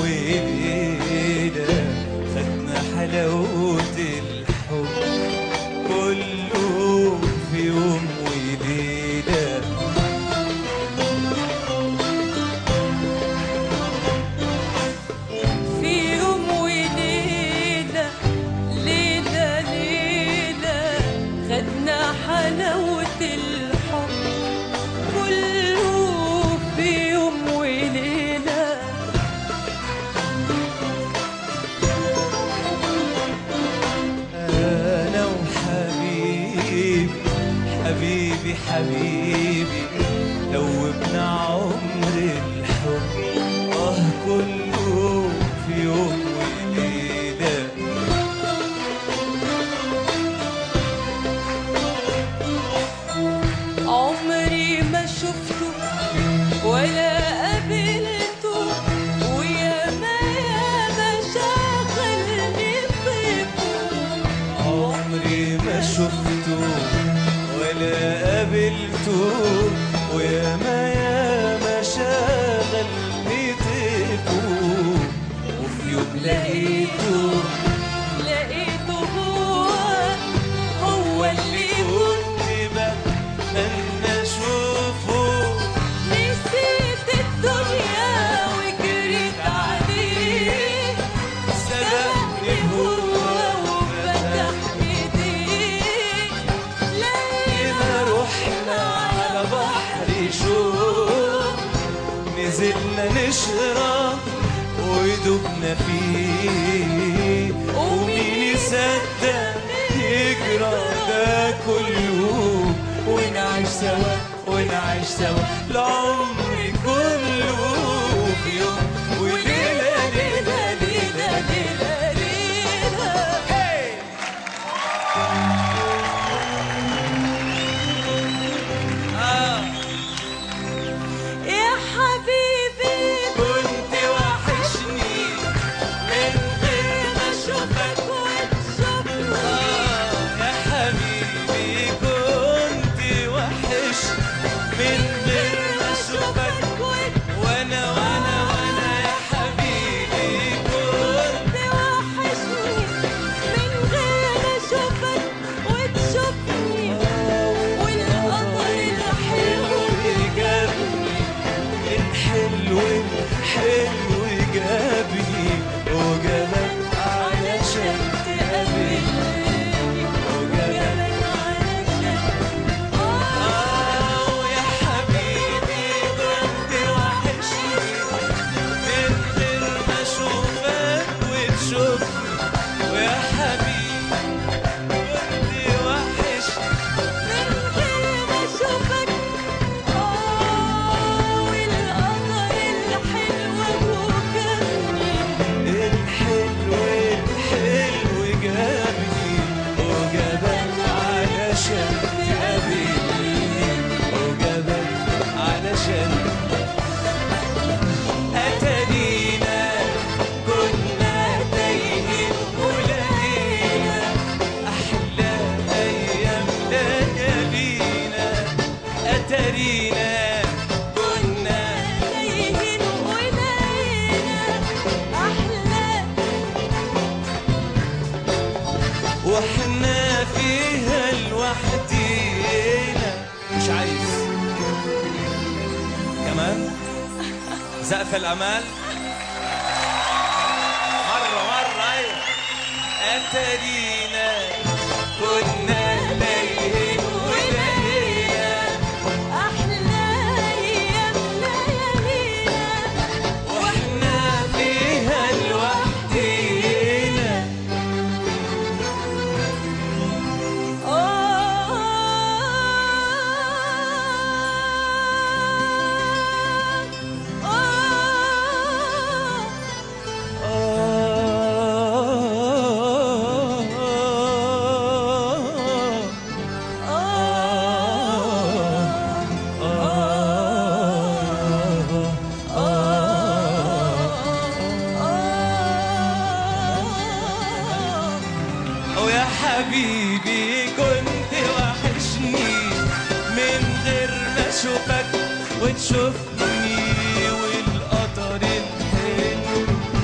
وليلة خدنا حلاوة الحب كله في يوم وليلة. في يوم وليلة ليلة ليلة خدنا حلاوة الحب كله في يوم وليلة. أنا وحبيبي حبيبي حبيبي دوبنا عمر الحب كله في يوم وليلة. عمري ما شفته ولا قابلته وياما ياما شغلني طيبه. عمري ما شفته ولا قابلته وياما ياما شغلني طيبه. وفي يوم لقيته هو اللي كنت بتمنى اشوفه. نسيت الدنيا وجريت عليه سبقني هو وفتح ايديه. لقينا رحنا على بحر شوق نزلنا نشرب ودوبنا فيه. ومين يصدق يجرى ده كله ونعيش سوا ونعيش سوا العمر كله في يوم وليلة ليلة ليلة ليلة ليلة. يا حبيبي كنت وحشني من غير ما اشوفك وتشوفني. يا حبيبي كنت وحش من غير ما اشوفك وانا يا حبيبي كنت وحشني من غير ما اشوفك وتشوفني. والقطر الحلو جابني الحلو الحلو جابني وجابك علشان تقابلني وجابك علشان يا حبيبي كنت وحشني من غير ما اشوفك وتشوفني. ويا حبيبي كنت وحشني من غير ما اشوفك. والقطر الحلو وجابني الحلو الحلو جابني وجابك علشان تقابلني وجابك علشان أتارينا كنا تايهين ولقينا أحلى أيام ليالينا. أتارينا كنا تايهين ولقينا أحلى. واحنا فيها لوحدينا. مش عايز كمان سقف الامال مرة ايوه. اتارينا كنا تايهين ولقينا أحلى أيام ليالينا. واحنا فيها لوحدينا. ويا حبيبي كنت وحشني من غير ما اشوفك وتشوفني. والقطر الحلو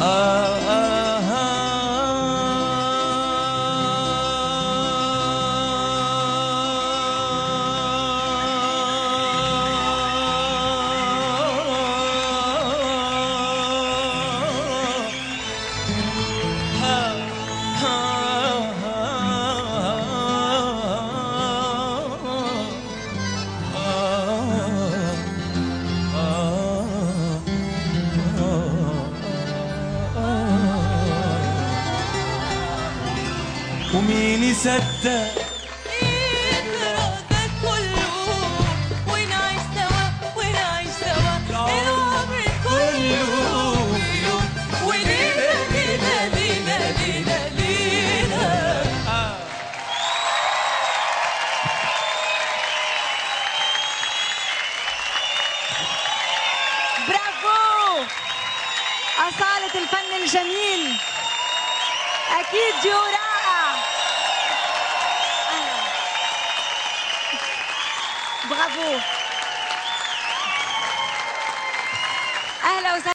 ومين يصدق يجرى ده كله ونعيش سوا ونعيش سوا العمر كله ولينا لينا لينا لينا لينا. برافو، أصالة الفن الجميل، أكيد ديو رائع. برافو، أهلا وسهلا.